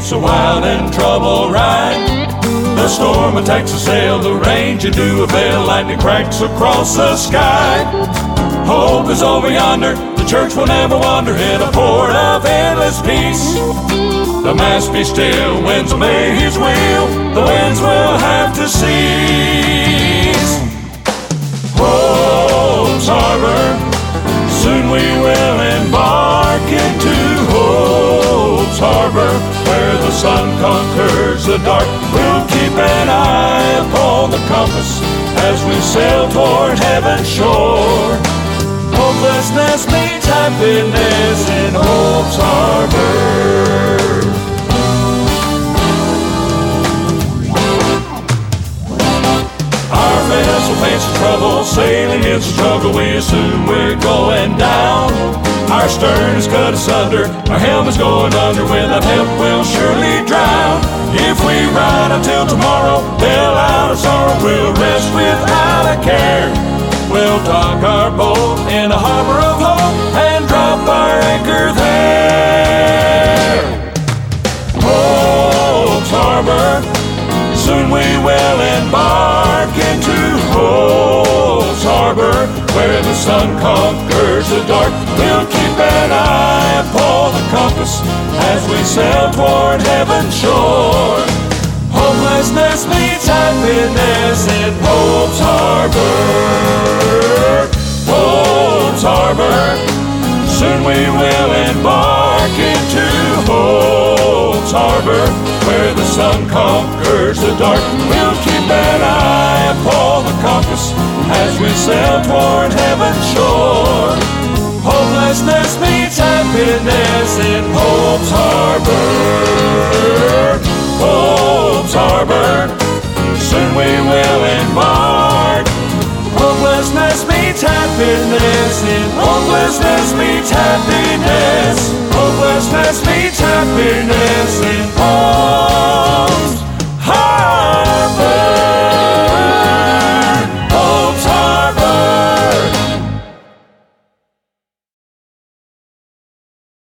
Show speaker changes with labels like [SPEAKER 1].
[SPEAKER 1] It's a wild and troubled ride. The storm attacks the sail, the rain you do avail, lightning cracks across the sky. Hope is over yonder, the church will never wander in a port of endless peace. The mast be still, winds obey his will, the winds will have to cease. Hope's Harbor, soon we will embark into Hope's Harbor, where the sun conquers the dark. We'll keep an eye upon the compass as we sail toward heaven's shore. Hopelessness meets happiness in Hope's Harbor. Our vessel faces trouble, sailing is a struggle, we assume we're going down. Our stern is cut asunder, our helm is going under, without help we'll surely drown. If we ride until tomorrow, hell out of sorrow, we'll rest without a care. We'll dock our boat in a harbor of hope and drop our anchor there. Hope's Harbor, soon we will embark into Hope's Harbor, where the sun conquers the dark. We'll keep an eye upon the compass as we sail toward heaven's shore. Hopelessness meets happiness in Hope's Harbor. Hope's Harbor, soon we will embark into Hope's Harbor, where the sun conquers the dark. We'll keep an eye upon the compass as we sail toward heaven's shore. Hopelessness meets happiness in Hope's Harbor. Hope's Harbor, soon we will embark. Hopelessness meets happiness in hopelessness meets happiness. Hopelessness meets happiness in